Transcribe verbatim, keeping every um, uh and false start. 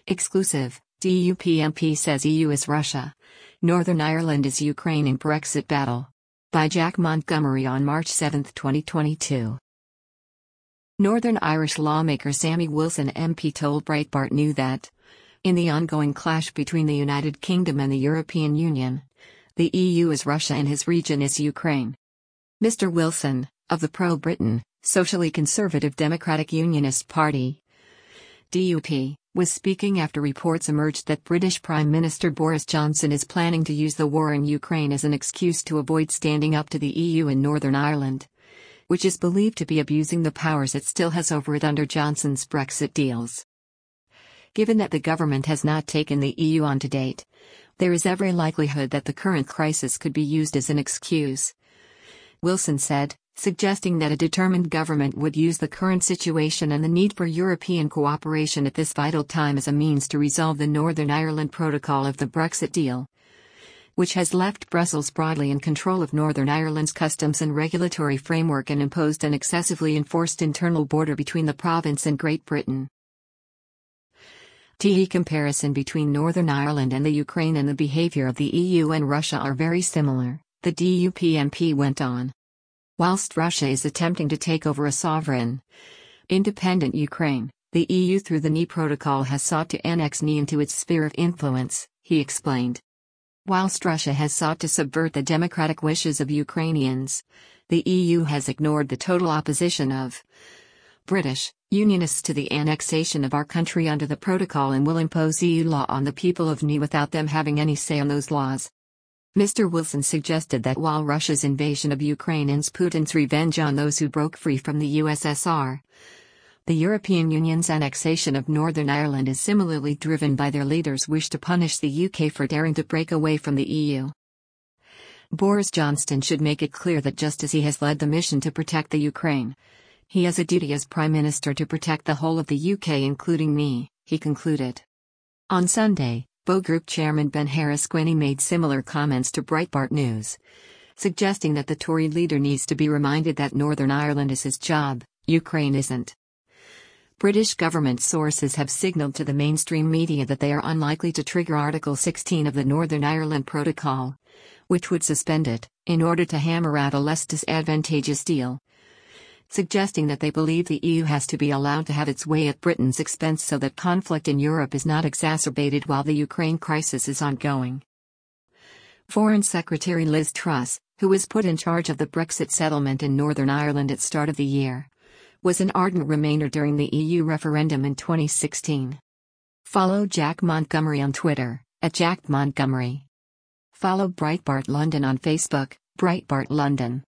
Exclusive, D U P M P says E U is Russia. Northern Ireland is Ukraine in Brexit battle. By Jack Montgomery on March seventh, twenty twenty-two. Northern Irish lawmaker Sammy Wilson M P told Breitbart News that, in the ongoing clash between the United Kingdom and the European Union, the E U is Russia and his region is Ukraine. Mister Wilson, of the pro-Britain, socially conservative Democratic Unionist Party, D U P, was speaking after reports emerged that British Prime Minister Boris Johnson is planning to use the war in Ukraine as an excuse to avoid standing up to the E U in Northern Ireland, which is believed to be abusing the powers it still has over it under Johnson's Brexit deals. Given that the government has not taken the E U on to date, there is every likelihood that the current crisis could be used as an excuse, Wilson said, suggesting that a determined government would use the current situation and the need for European cooperation at this vital time as a means to resolve the Northern Ireland Protocol of the Brexit deal, which has left Brussels broadly in control of Northern Ireland's customs and regulatory framework and imposed an excessively enforced internal border between the province and Great Britain. The comparison between Northern Ireland and the Ukraine and the behavior of the E U and Russia are very similar, the D U P M P went on. Whilst Russia is attempting to take over a sovereign, independent Ukraine, the E U through the N I Protocol has sought to annex N I into its sphere of influence, he explained. Whilst Russia has sought to subvert the democratic wishes of Ukrainians, the E U has ignored the total opposition of British Unionists to the annexation of our country under the protocol and will impose E U law on the people of N I without them having any say on those laws. Mister Wilson suggested that while Russia's invasion of Ukraine ends Putin's revenge on those who broke free from the U S S R, the European Union's annexation of Northern Ireland is similarly driven by their leaders' wish to punish the U K for daring to break away from the E U. Boris Johnson should make it clear that just as he has led the mission to protect the Ukraine, he has a duty as Prime Minister to protect the whole of the U K including me, he concluded. On Sunday, Bow Group Chairman Ben Harris-Quinney made similar comments to Breitbart News, suggesting that the Tory leader needs to be reminded that Northern Ireland is his job, Ukraine isn't. British government sources have signalled to the mainstream media that they are unlikely to trigger Article sixteen of the Northern Ireland Protocol, which would suspend it, in order to hammer out a less disadvantageous deal, suggesting that they believe the E U has to be allowed to have its way at Britain's expense so that conflict in Europe is not exacerbated while the Ukraine crisis is ongoing. Foreign Secretary Liz Truss, who was put in charge of the Brexit settlement in Northern Ireland at start of the year, was an ardent Remainer during the E U referendum in twenty sixteen. Follow Jack Montgomery on Twitter, at Jack Montgomery. Follow Breitbart London on Facebook, Breitbart London.